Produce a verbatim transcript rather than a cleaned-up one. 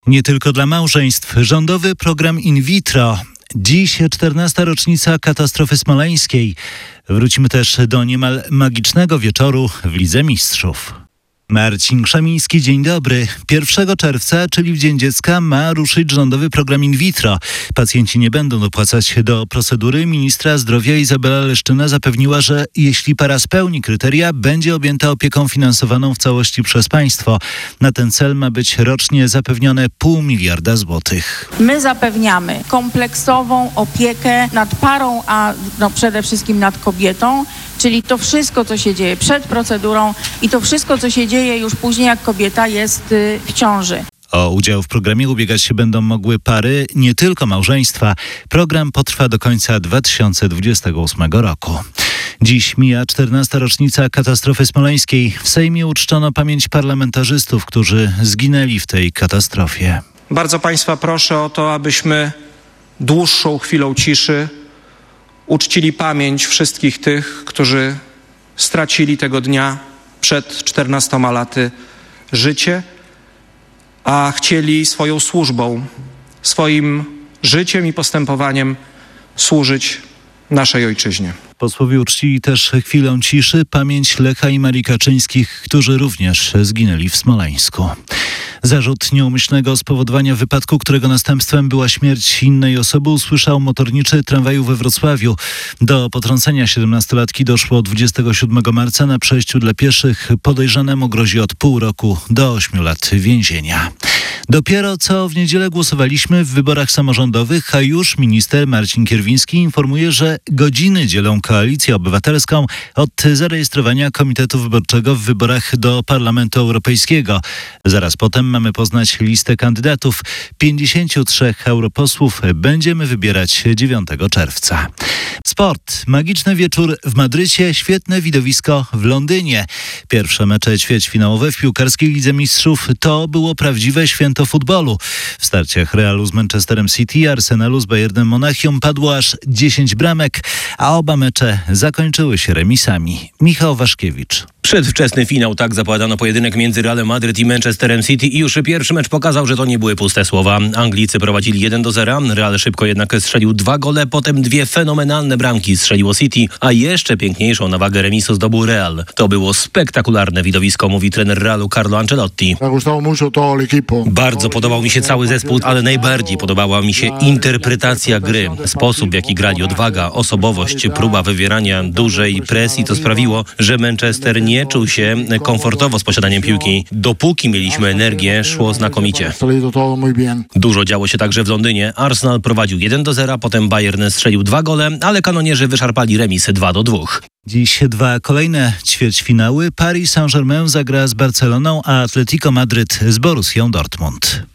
Nie tylko dla małżeństw. Rządowy program in vitro. Dziś czternasta rocznica katastrofy smoleńskiej. Wrócimy też do niemal magicznego wieczoru w Lidze Mistrzów. Marcin Krzemiński, dzień dobry. pierwszego czerwca, czyli w Dzień Dziecka, ma ruszyć rządowy program in vitro. Pacjenci nie będą dopłacać do procedury. Ministra zdrowia Izabela Leszczyna zapewniła, że jeśli para spełni kryteria, będzie objęta opieką finansowaną w całości przez państwo. Na ten cel ma być rocznie zapewnione pół miliarda złotych. My zapewniamy kompleksową opiekę nad parą, a no przede wszystkim nad kobietą, czyli to wszystko, co się dzieje przed procedurą i to wszystko, co się dzieje już później, jak kobieta jest w ciąży. O udział w programie ubiegać się będą mogły pary, nie tylko małżeństwa. Program potrwa do końca dwa tysiące dwudziestego ósmego roku. Dziś mija czternasta rocznica katastrofy smoleńskiej. W Sejmie uczczono pamięć parlamentarzystów, którzy zginęli w tej katastrofie. Bardzo Państwa proszę o to, abyśmy dłuższą chwilą ciszy uczcili pamięć wszystkich tych, którzy stracili tego dnia przed czternastoma laty życie, a chcieli swoją służbą, swoim życiem i postępowaniem służyć naszej ojczyźnie. Posłowie uczcili też chwilą ciszy pamięć Lecha i Marii Kaczyńskich, którzy również zginęli w Smoleńsku. Zarzut nieumyślnego spowodowania wypadku, którego następstwem była śmierć innej osoby, usłyszał motorniczy tramwaju we Wrocławiu. Do potrącenia siedemnastolatki doszło dwudziestego siódmego marca na przejściu dla pieszych. Podejrzanemu grozi od pół roku do ośmiu lat więzienia. Dopiero co w niedzielę głosowaliśmy w wyborach samorządowych, a już minister Marcin Kierwiński informuje, że godziny dzielą Koalicję Obywatelską od zarejestrowania Komitetu Wyborczego w wyborach do Parlamentu Europejskiego. Zaraz potem mamy poznać listę kandydatów. pięćdziesięciu trzech europosłów będziemy wybierać dziewiątego czerwca. Sport. Magiczny wieczór w Madrycie, świetne widowisko w Londynie. Pierwsze mecze ćwierćfinałowe w piłkarskiej Lidze Mistrzów to było prawdziwe święto futbolu. W starciach Realu z Manchesterem City, Arsenalu z Bayernem Monachium padło aż dziesięć bramek, a oba mecze zakończyły się remisami. Michał Waszkiewicz. Przedwczesny finał, tak zapowiadano pojedynek między Realem Madryt i Manchesterem City i już pierwszy mecz pokazał, że to nie były puste słowa. Anglicy prowadzili jeden do zera, Real szybko jednak strzelił dwa gole, potem dwie fenomenalne bramki strzeliło City, a jeszcze piękniejszą na wagę remisu zdobył Real. To było spektakularne widowisko, mówi trener Realu Carlo Ancelotti. Bardzo podobał mi się cały zespół, ale najbardziej podobała mi się interpretacja gry. Sposób, w jaki grali, odwaga, osobowość, próba wywierania dużej presji, to sprawiło, że Manchester nie nie czuł się komfortowo z posiadaniem piłki. Dopóki mieliśmy energię, szło znakomicie. Dużo działo się także w Londynie. Arsenal prowadził jeden do zera, potem Bayern strzelił dwa gole, ale kanonierzy wyszarpali remis dwa do dwóch. Dziś dwa kolejne ćwierćfinały. Paris Saint-Germain zagra z Barceloną, a Atletico Madryt z Borussią Dortmund.